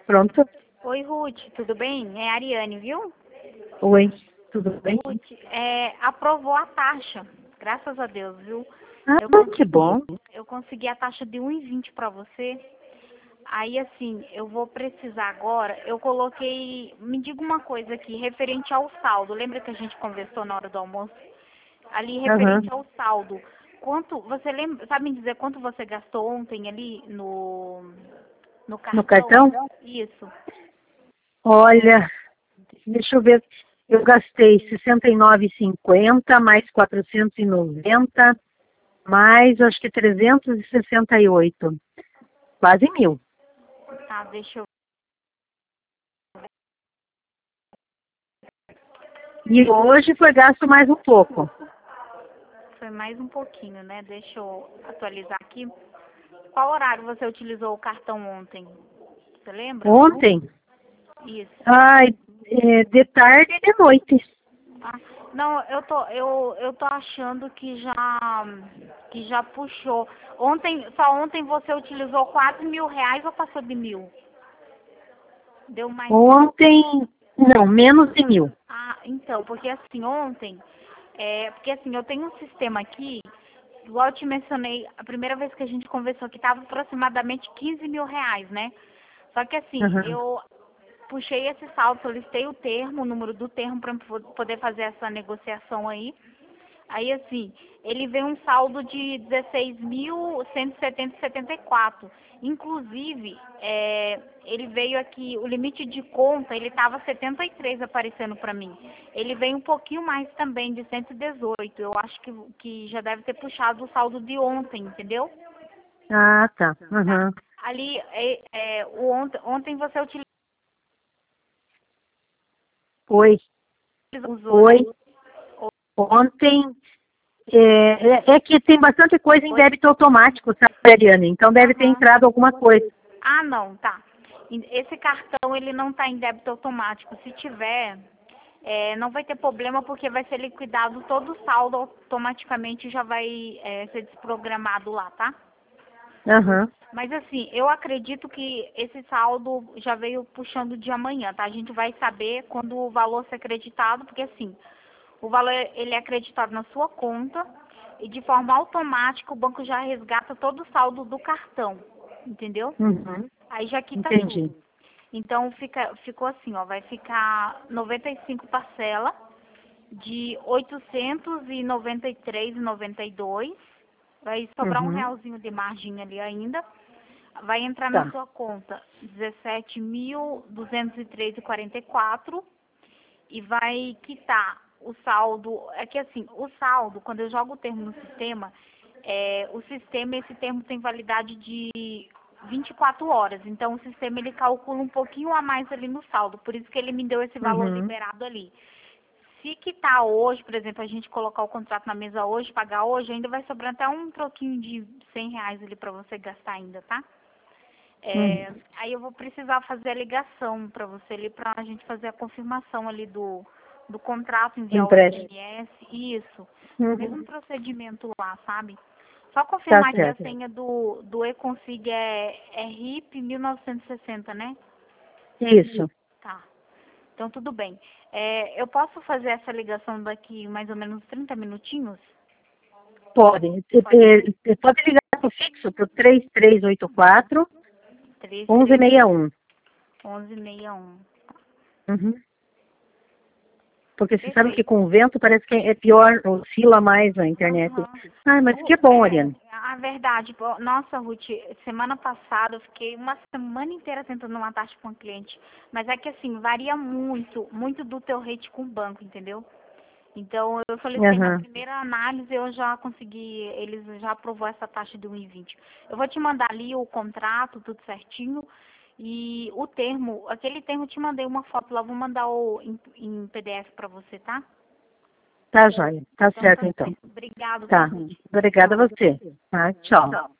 Pronto? Oi, Ruth, tudo bem? É a Ariane, viu? Oi, tudo bem? Ruth, aprovou a taxa, graças a Deus, viu? Ah, Eu que consegui, bom. eu consegui a taxa de 1,20 para você. Aí, assim, eu vou precisar agora, eu coloquei, me diga uma coisa aqui, referente ao saldo. Lembra que a gente conversou na hora do almoço? Ali, Aham. referente ao saldo. Quanto, você lembra, sabe me dizer quanto você gastou ontem ali no No cartão? cartão? Isso. Olha, deixa eu ver. Eu gastei 69,50 mais 490 mais acho que 368. Quase 1.000. Tá, deixa eu. E hoje foi gasto mais um pouco. Foi mais um pouquinho, né? Deixa eu atualizar aqui. Qual horário você utilizou o cartão ontem? Você lembra? Ontem, Isso. ai, de tarde e de noite. Ah, não, eu tô achando que já puxou. Só ontem você utilizou quase R$ 1.000 ou passou de 1.000? Deu mais de 1.000? Ontem, não, menos de 1.000. Ah, então, porque assim, ontem, porque assim, eu tenho um sistema aqui, igual eu te mencionei, a primeira vez que a gente conversou aqui, estava aproximadamente R$ 15.000, né? Só que assim, Aham. eu puxei esse saldo, solicitei o termo, o número do termo para poder fazer essa negociação aí. Aí, assim, ele veio um saldo de 16.170,74. Inclusive, ele veio aqui, o limite de conta, ele estava 73 aparecendo para mim. Ele veio um pouquinho mais também, de 118. Eu acho que já deve ter puxado o saldo de ontem, entendeu? Ah, tá. Tá. Aham. Ali, ontem você Foi, usou, né? foi. Ontem, é que tem bastante coisa em Oi? débito automático, sabe, Ariane? Então deve ter Aham. entrado alguma coisa. Ah, não, tá. Esse cartão, ele não está em débito automático. Se tiver, não vai ter problema porque vai ser liquidado todo o saldo automaticamente já vai ser desprogramado lá, tá? Aham. Mas assim, eu acredito que esse saldo já veio puxando de amanhã, tá? A gente vai saber quando o valor ser acreditado, porque assim, o valor ele é acreditado na sua conta e de forma automática o banco já resgata todo o saldo do cartão, entendeu? Uhum. Aí já quita Entendi. tudo. Então ficou assim, ó, vai ficar 95 parcela de 893,92. Vai sobrar um Uhum. realzinho de margem ali ainda. Vai entrar na Tá. sua conta 17.203,44 e vai quitar o saldo. É que assim, o saldo, quando eu jogo o termo no sistema, esse termo tem validade de 24 horas. Então, o sistema ele calcula um pouquinho a mais ali no saldo. Por isso que ele me deu esse valor Uhum. liberado ali. Se quitar hoje, por exemplo, a gente colocar o contrato na mesa hoje, pagar hoje, ainda vai sobrar até um troquinho de R$ 100 ali para você gastar ainda, tá? Uhum. Aí eu vou precisar fazer a ligação para você ali, para a gente fazer a confirmação ali do contrato, enviar o Empréstimo. SMS, isso. Mesmo Uhum. procedimento lá, sabe? Só Tá confirmar que a certo. senha do eConsig é RIP 1960, né? Isso. Tá. Então tudo bem. Eu posso fazer essa ligação daqui mais ou menos 30 minutinhos? Pode. Pode ser. Pode ligar para o fixo, para o 3384 33 1161. 1161. Uhum. Porque você sabe que Perfeito. com o vento parece que é pior, oscila mais a internet. Aham. Ai, mas que bom, Ariane. A verdade, pô, nossa, Ruth, semana passada eu fiquei uma semana inteira tentando uma taxa com um cliente. Mas é que assim, varia muito, muito do teu rate com o banco, entendeu? Então, eu solicitei na Aham. primeira análise, eu já consegui, eles já aprovou essa taxa de 1,20. Eu vou te mandar ali o contrato, tudo certinho, e o termo, aquele termo eu te mandei uma foto lá, vou mandar em PDF para você, tá? Tá, joia. Tá Então, tá certo, então. certo. Obrigado, tá, Tá. Ruth? Obrigada a Tchau. você. Tá, tchau.